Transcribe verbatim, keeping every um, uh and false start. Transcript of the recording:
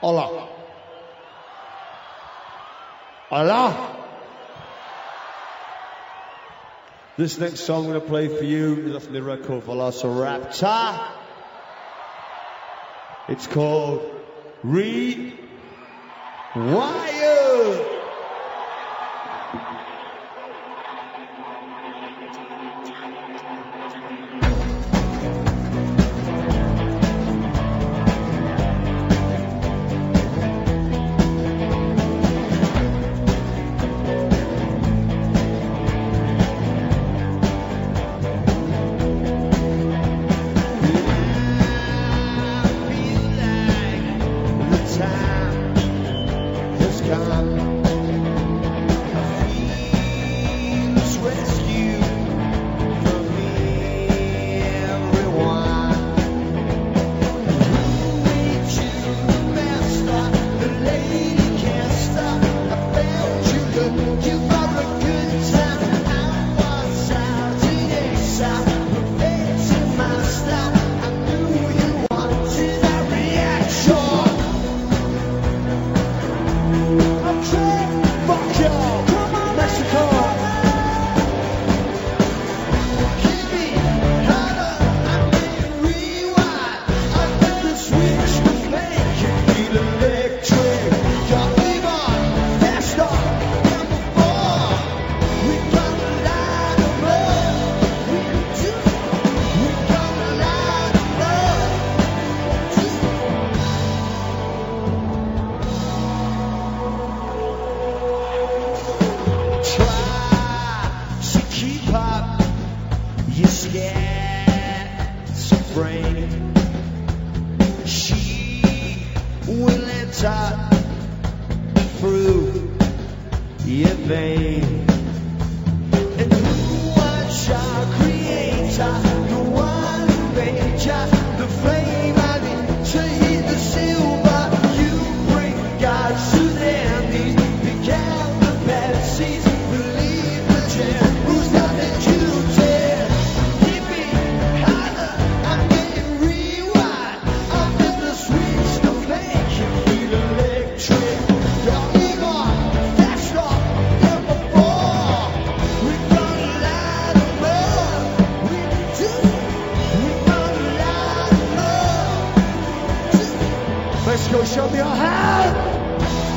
Hola. Hola. This next song I'm going to play for you is off the record Velociraptor. It's called Rewired. You're schizophrenic. She will enter through your vein. And who was your creator? The one who made you the flame. I need to hit the silver. You bring God to their knees. Began the Pharisees. Believe the jam. Who's got the Jews? Let's go, show me your hand.